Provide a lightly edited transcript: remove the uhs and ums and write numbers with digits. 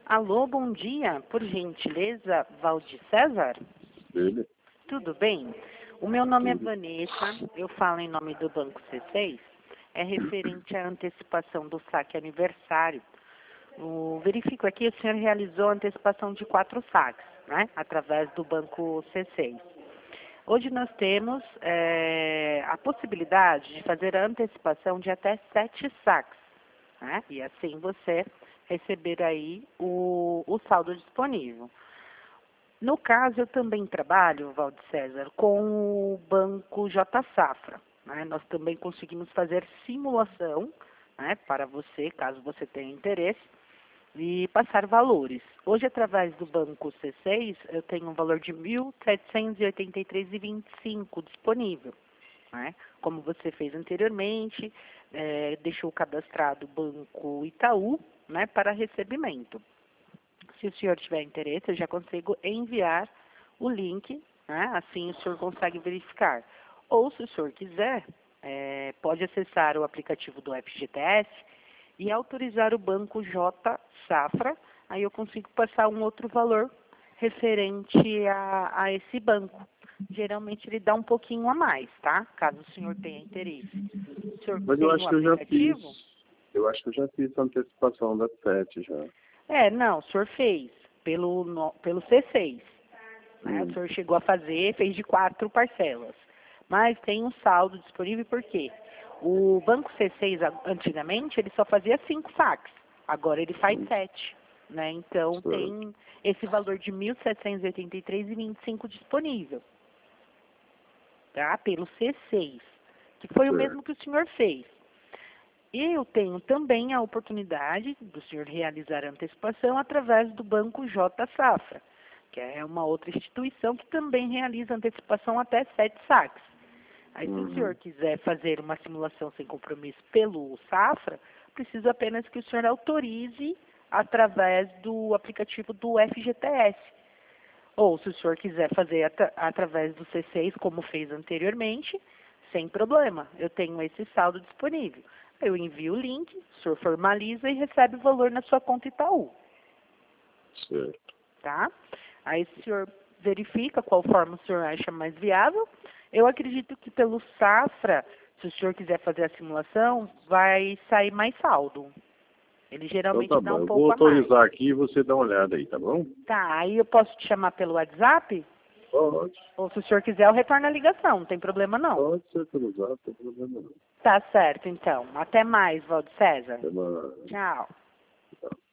Alô, bom dia. Por gentileza, Valdir César? Ele? Tudo bem? O meu nome é Vanessa, eu falo em nome do Banco C6. É referente à antecipação do saque aniversário. Verifico aqui, o senhor realizou a antecipação de 4 saques, né? Através do Banco C6. Hoje nós temos a possibilidade de fazer a antecipação de até 7 saques, né? E assim você receber aí o saldo disponível. No caso, eu também trabalho, Valdir César, com o Banco J Safra, né? Nós também conseguimos fazer simulação, né, para você, caso você tenha interesse, e passar valores. Hoje, através do Banco C6, eu tenho um valor de R$ 1.783,25 disponível, né? Como você fez anteriormente, deixou cadastrado o Banco Itaú, né, para recebimento. Se o senhor tiver interesse, eu já consigo enviar o link, né? Assim o senhor consegue verificar. Ou, se o senhor quiser, pode acessar o aplicativo do FGTS e autorizar o Banco J Safra, aí eu consigo passar um outro valor referente a esse banco. Geralmente ele dá um pouquinho a mais, tá? Caso o senhor tenha interesse. O senhor Mas tem eu o acho que eu já aplicativo? fiz. Eu acho que eu já fiz a antecipação da 7 já. Não, o senhor fez pelo C6. Né? O senhor chegou a fazer, fez de 4 parcelas. Mas tem um saldo disponível por quê? O Banco C6, antigamente, ele só fazia 5 saques. Agora ele faz 7. Né? Então, tem esse valor de R$ 1.783,25 disponível. Tá? Pelo C6, que foi o mesmo que o senhor fez. Eu tenho também a oportunidade do senhor realizar a antecipação através do Banco J Safra, que é uma outra instituição que também realiza antecipação até 7 saques. Aí, se o senhor quiser fazer uma simulação sem compromisso pelo Safra, preciso apenas que o senhor autorize através do aplicativo do FGTS. Ou, se o senhor quiser fazer através do C6, como fez anteriormente, sem problema. Eu tenho esse saldo disponível. Eu envio o link, o senhor formaliza e recebe o valor na sua conta Itaú. Certo. Tá? Aí o senhor verifica qual forma o senhor acha mais viável. Eu acredito que pelo Safra, se o senhor quiser fazer a simulação, vai sair mais saldo. Ele geralmente Então tá dá bom, um eu pouco vou a mais. autorizar aqui e você dá uma olhada aí, tá bom? Tá, aí eu posso te chamar pelo WhatsApp? Pode. Ou se o senhor quiser, eu retorno a ligação, não tem problema não. Pode ser autorizado, não tem problema não. Tá certo, então. Até mais, Valdir César. Até mais. Tchau. Tchau.